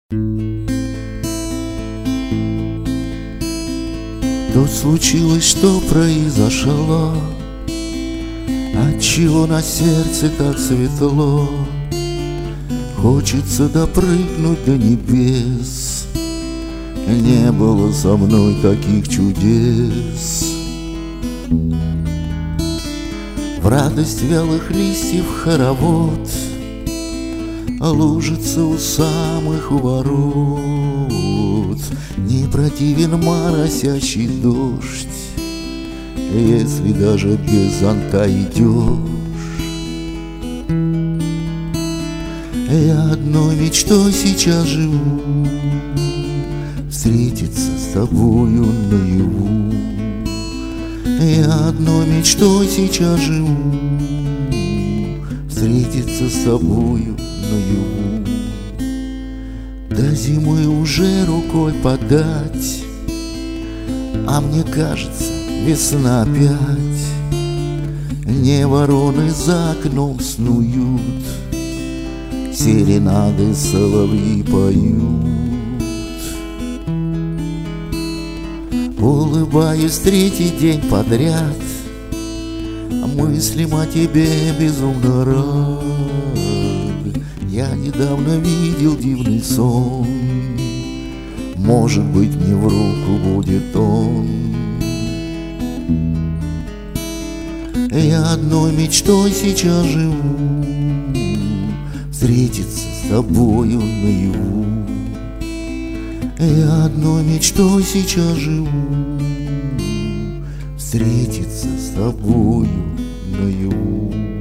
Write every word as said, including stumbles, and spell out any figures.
То случилось, что произошло, отчего на сердце так светло. Хочется допрыгнуть до небес. Не было со мной таких чудес. В радость вялых листьев хоровод лужится у самых ворот. Не противен моросящий дождь, если даже без зонта идешь. Я одной мечтой сейчас живу, встретиться с тобою наяву. Я одной мечтой сейчас живу, встретиться с тобою наяву. До зимы уже рукой подать, а мне кажется, весна опять. Не вороны за окном снуют, серенады соловьи поют. Улыбаюсь третий день подряд, мыслям о тебе безумно рад. Я недавно видел дивный сон, может быть, мне в руку будет он. Я одной мечтой сейчас живу, встретиться с тобою наяву. Я одной мечтой сейчас живу, встретиться с тобою наяву.